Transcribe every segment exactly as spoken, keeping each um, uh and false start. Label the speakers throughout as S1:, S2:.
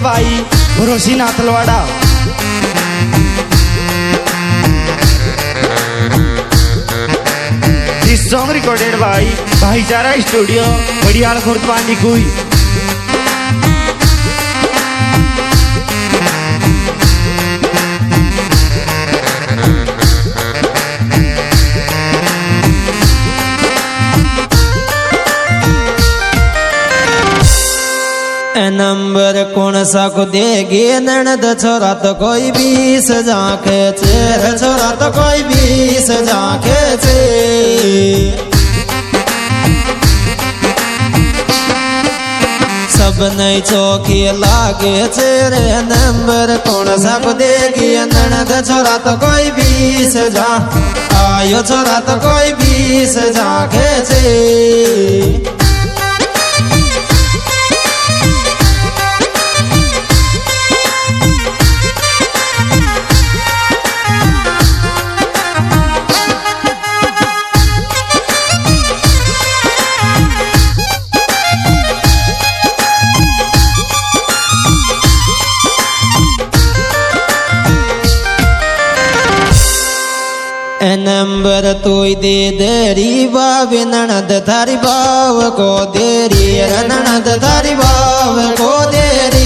S1: भाई Bharosi Nath Talwara. This song recorded भाई Bhaichara studio बड़ियाल खुर्दबानी कोई।
S2: नंबर कौन सा को देगी ननद छोरा तो कोई बीस झांके चेर छोरा तो कोई बीस झांके चे सब नहीं चौकी लागे चेरे नंबर कौन सा को देगी ननद छोरा तो कोई बीस जा आयो छोरा तो कोई बीस झांके चे। नंबर तू दे देरी बाब ननद थारी बाव को देरी ननद थारी बाव को देरी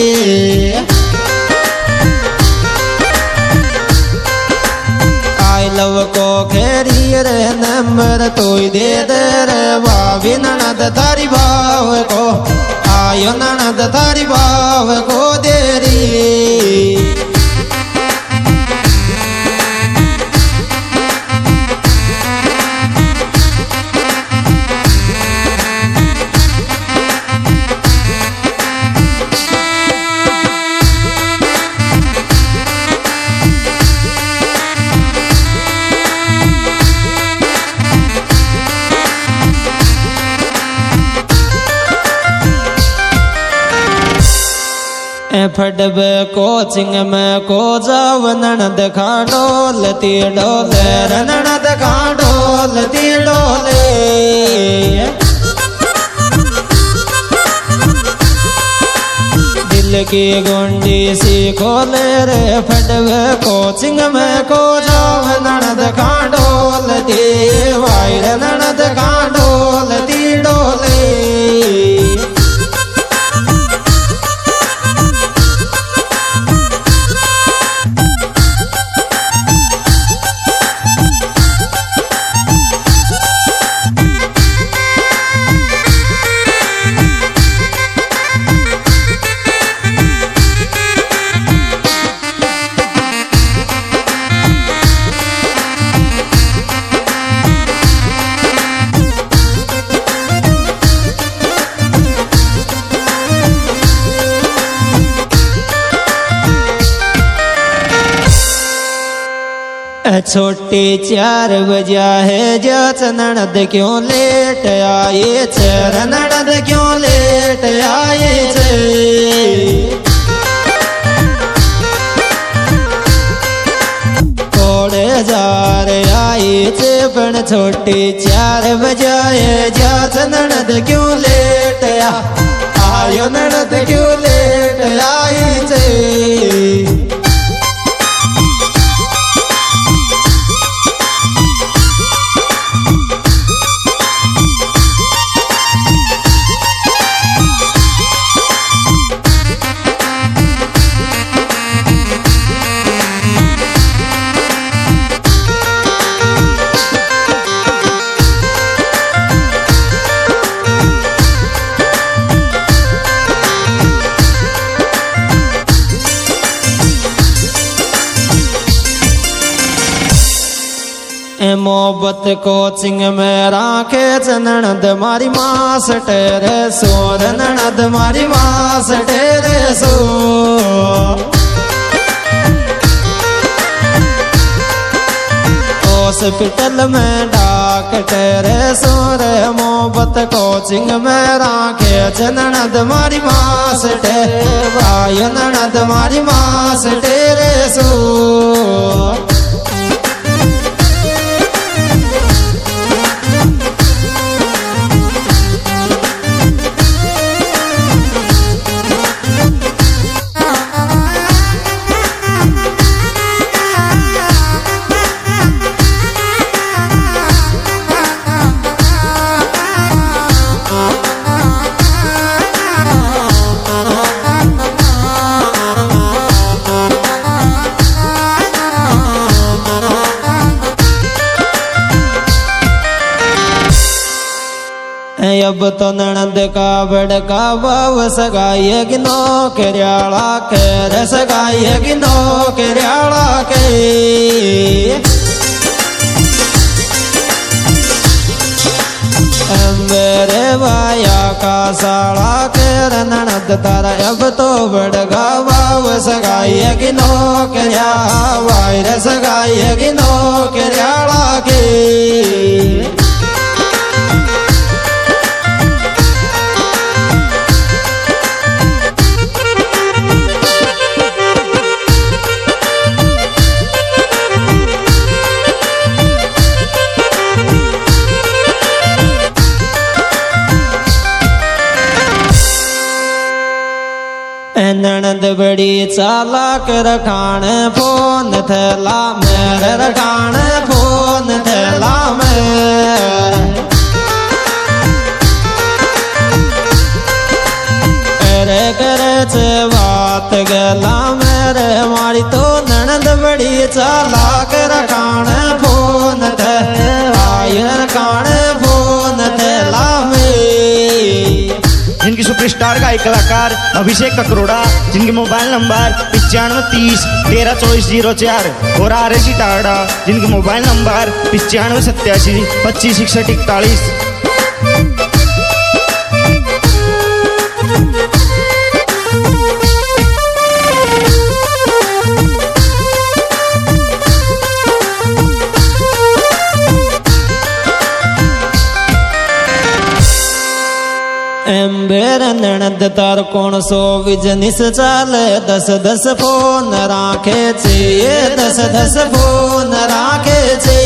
S2: आई लव को खेरी रे नंबर तू दे दे रे बाब ननद थारी बाव को आयो ननद थारी बाव को देरी। फटब कोचिंग में को जाव ननद खा डोलती डोले ननद खा डोलती डोले दिल की गुंडी सी खोले रे फटब कोचिंग में को जाव ननद खा डोलती वायर ननद खा डोलती डोले। छोटी चार बजा है जच ननद क्यों लेट आए चर ननद क्यों लेट आए छे थोड़े जार आए छे पण छोटी चार बजाए जच ननद क्यों लेट आयो ननद क्यों लेट आए छे। मोहब्बत कोचिंग में राखे ननद मारी मास टेरे सोर ननद मारी मास टेरे सो हॉस्पिटल में डॉक्टर सोर मोहब्बत कोचिंग में राखे ननद मारी मास टेरे भाई ननद मारी मास टेरे सो। अब तो ननद का बड़का बाव सगाई गिनो केरियाला के रे सगाई गिनो केरियाला के मेरे भाया का साड़ा के ननद तारा अब तो बड़का बाव सगाई गिनो केरिया भाई रे सगाई गिनो केरियाला के ननद बड़ी चालाक रखान फोन थैला मेरे रखान फोन थैला में करे करे से बात गला मेरे मारी तो ननद बड़ी चालाक रखान फोन थैला रखान फोन थैला में।
S1: जिनकी सुपरस्टार गायक कलाकार अभिषेक ककरोड़ा, जिनके मोबाइल नंबर पिचानवे तीस तेरह चौबीस जीरो चार, और आर एस टाड़ा, जिनके मोबाइल नंबर पिचानवे सत्तासी पच्चीस इकसठ इकतालीस।
S2: एम्बेर ननद तार कौन सो बिजनिस चाले दस दस फोन राखे छे दस दस फोन राखे छे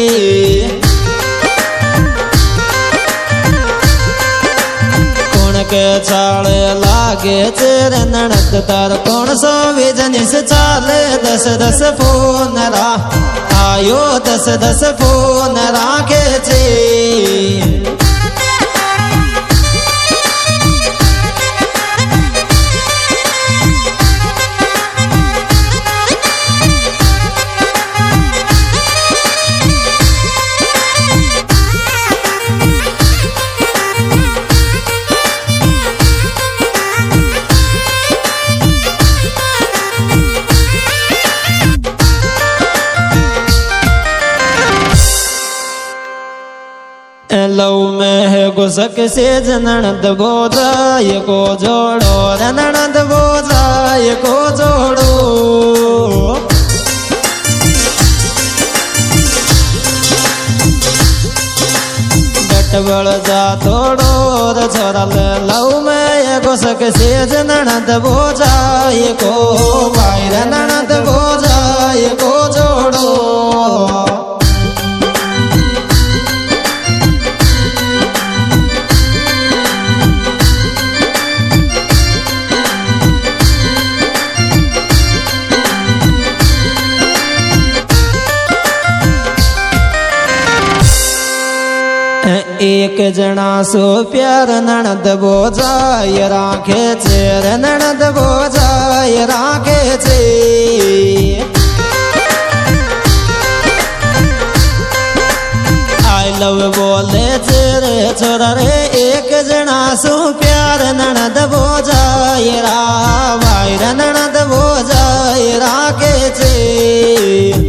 S2: कौन के चाले लागे छे रे ननद तार कौन सो बिजनिस चाले दस दस फोन रा आयो दस दस फोन राखे छे। लव में है गुसक से ननद बोझाय को जोड़ो रे ननद बोझाय को जोड़ो बटबड़ जा तोड़ो रे छोरा लव में है गुसक से ननद बोझाय को भाई रे ननद बोझाय को जोड़ो। एक जना सो प्यार ननद बोझाय राखे छे रे ननद बोझाय राखे छे आई लव बोले छे रे छोरा रे एक जना सो प्यार ननद बोझाय रा भाई रे ननद बोझाय राखे छे।